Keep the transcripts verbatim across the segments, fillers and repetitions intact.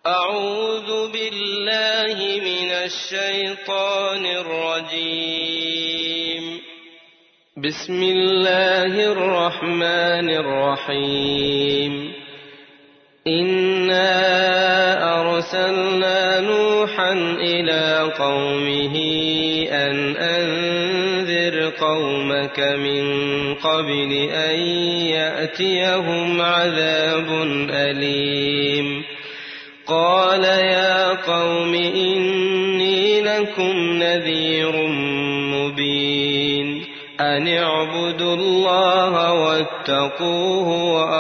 أعوذ بالله من الشيطان الرجيم. بسم الله الرحمن الرحيم. إنا أرسلنا نوحا إلى قومه أن أنذر قومك من قبل أن يأتيهم عذاب أليم. قال يا قوم إني لكم نذير مبين أن اعبدوا الله واتقوه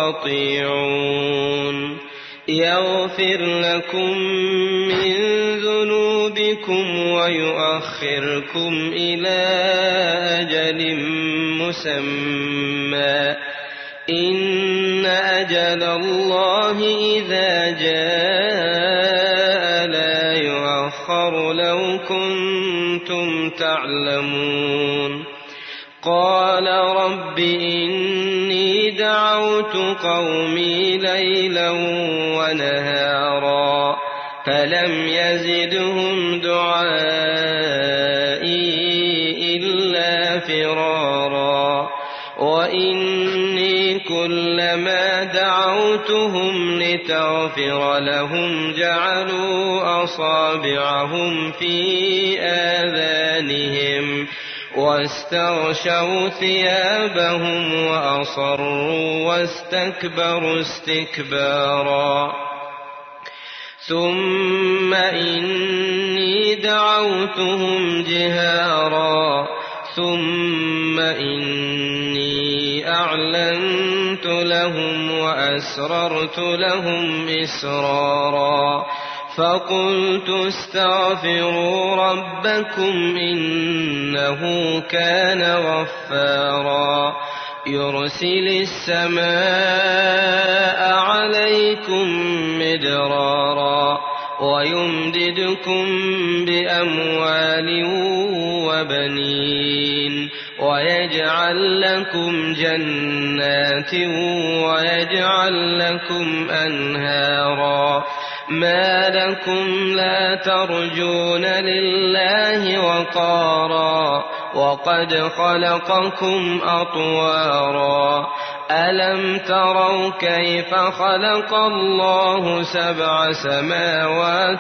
وأطيعون يغفر لكم من ذنوبكم ويؤخركم إلى أجل مسمى إن أجل الله إذا جاء لا يؤخر لو كنتم تعلمون. قال رب إني دعوت قومي ليلا ونهارا فلم يزدهم دعائي إلا فرارا وإني كلما دعوتهم لتغفر لهم جعلوا أصابعهم في آذانهم واستغشوا ثيابهم وأصروا واستكبروا استكبارا. ثم إني دعوتهم جهارا ثم إني أعلنت لهم وأسررت لهم إسرارا فقلت استغفروا ربكم إنه كان غفارا يرسل السماء عليكم مدرارا ويمددكم بأموال وبنين ويجعل لكم جنات ويجعل لكم أنهارا. ما لكم لا ترجون لله وقارا وقد خلقكم أطوارا. ألم تروا كيف خلق الله سبع سماوات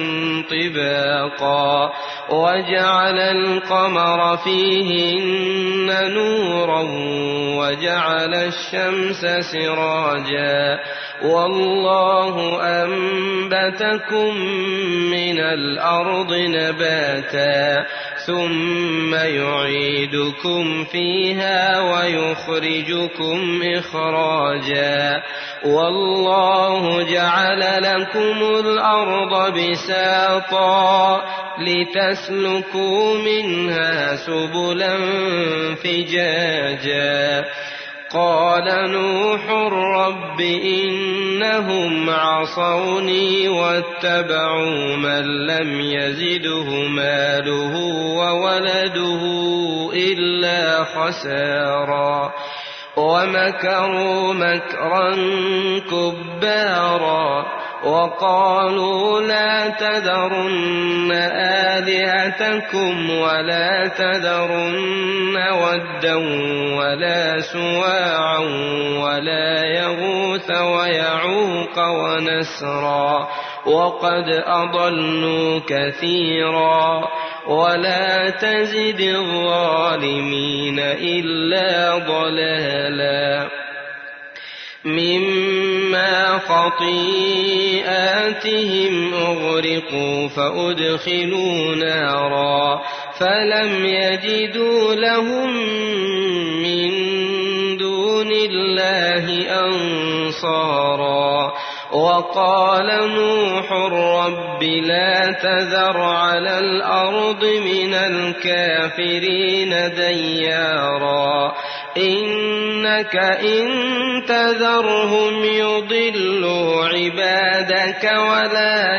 طباقا وجعل القمر فيهن نورا وجعل الشمس سراجا والله أنبتكم من الأرض نباتا ثم يعيدكم فيها ويخرجكم إخراجا والله جعل لكم الأرض بساطا لتسلكوا منها سبلا فجاجا. قال نوح رب إنهم عصوني واتبعوا من لم يزده ماله وولده إلا خسارا ومكروا مكرا كبارا وقالوا لا تذرن آلهتكم ولا تذرن ودا ولا سواعا ولا يغوث ويعوق ونسرا وقد أضلوا كثيرا ولا تزد الظالمين إلا ضلالا. مما خطيئاتهم أغرقوا فأدخلوا نارا فلم يجدوا لهم من دون الله أنصارا. وقال نوح رب لا تذر على الأرض من الكافرين ديارا إنك إن تذرهم يضلوا عبادك ولا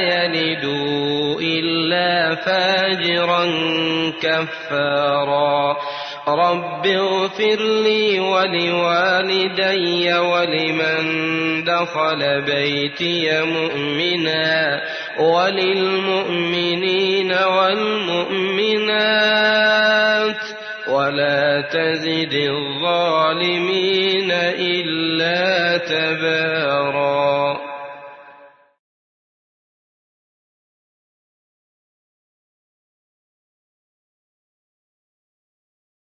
يلدوا إلا فاجرا كفارا. رب اغفر لي ولوالدي ولمن دخل بيتي مؤمنا وللمؤمنين والمؤمنات ولا تزد الظالمين إلا تبارا.